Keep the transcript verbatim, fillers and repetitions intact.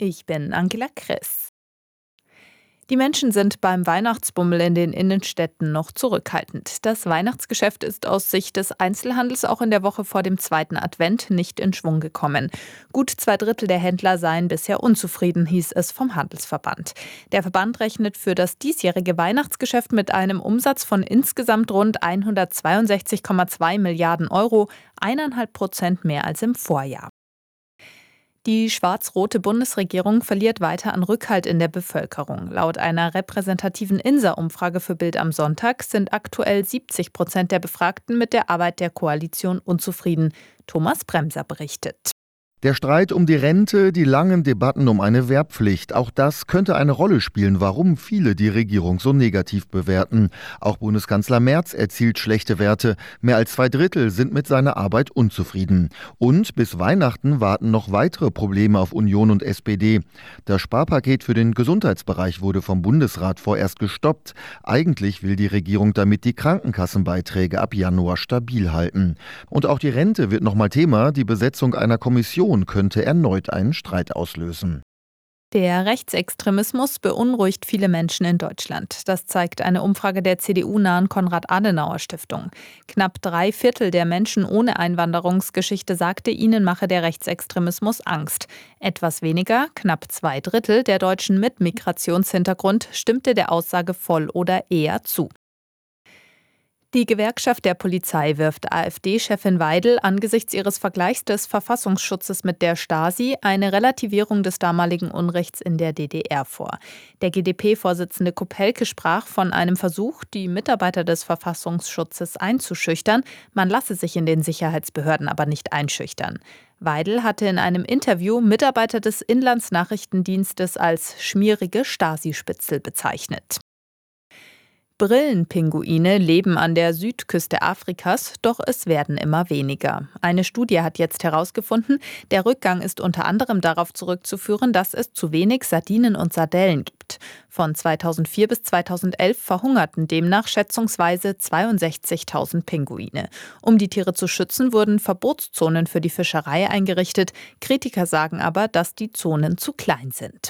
Ich bin Angela Kress. Die Menschen sind beim Weihnachtsbummel in den Innenstädten noch zurückhaltend. Das Weihnachtsgeschäft ist aus Sicht des Einzelhandels auch in der Woche vor dem zweiten Advent nicht in Schwung gekommen. Gut zwei Drittel der Händler seien bisher unzufrieden, hieß es vom Handelsverband. Der Verband rechnet für das diesjährige Weihnachtsgeschäft mit einem Umsatz von insgesamt rund hundertzweiundsechzig Komma zwei Milliarden Euro, eineinhalb Prozent mehr als im Vorjahr. Die schwarz-rote Bundesregierung verliert weiter an Rückhalt in der Bevölkerung. Laut einer repräsentativen I N S A-Umfrage für Bild am Sonntag sind aktuell siebzig Prozent der Befragten mit der Arbeit der Koalition unzufrieden. Thomas Bremser berichtet. Der Streit um die Rente, die langen Debatten um eine Wehrpflicht, auch das könnte eine Rolle spielen, warum viele die Regierung so negativ bewerten. Auch Bundeskanzler Merz erzielt schlechte Werte. Mehr als zwei Drittel sind mit seiner Arbeit unzufrieden. Und bis Weihnachten warten noch weitere Probleme auf Union und S P D. Das Sparpaket für den Gesundheitsbereich wurde vom Bundesrat vorerst gestoppt. Eigentlich will die Regierung damit die Krankenkassenbeiträge ab Januar stabil halten. Und auch die Rente wird nochmal Thema. Die Besetzung einer Kommission könnte erneut einen Streit auslösen. Der Rechtsextremismus beunruhigt viele Menschen in Deutschland. Das zeigt eine Umfrage der C D U-nahen Konrad-Adenauer-Stiftung. Knapp drei Viertel der Menschen ohne Einwanderungsgeschichte sagte, ihnen mache der Rechtsextremismus Angst. Etwas weniger, knapp zwei Drittel der Deutschen mit Migrationshintergrund stimmte der Aussage voll oder eher zu. Die Gewerkschaft der Polizei wirft AfD-Chefin Weidel angesichts ihres Vergleichs des Verfassungsschutzes mit der Stasi eine Relativierung des damaligen Unrechts in der D D R vor. Der G d P-Vorsitzende Kopelke sprach von einem Versuch, die Mitarbeiter des Verfassungsschutzes einzuschüchtern. Man lasse sich in den Sicherheitsbehörden aber nicht einschüchtern. Weidel hatte in einem Interview Mitarbeiter des Inlandsnachrichtendienstes als schmierige Stasi-Spitzel bezeichnet. Brillenpinguine leben an der Südküste Afrikas, doch es werden immer weniger. Eine Studie hat jetzt herausgefunden, der Rückgang ist unter anderem darauf zurückzuführen, dass es zu wenig Sardinen und Sardellen gibt. Von zweitausendvier bis zweitausendelf verhungerten demnach schätzungsweise zweiundsechzigtausend Pinguine. Um die Tiere zu schützen, wurden Verbotszonen für die Fischerei eingerichtet. Kritiker sagen aber, dass die Zonen zu klein sind.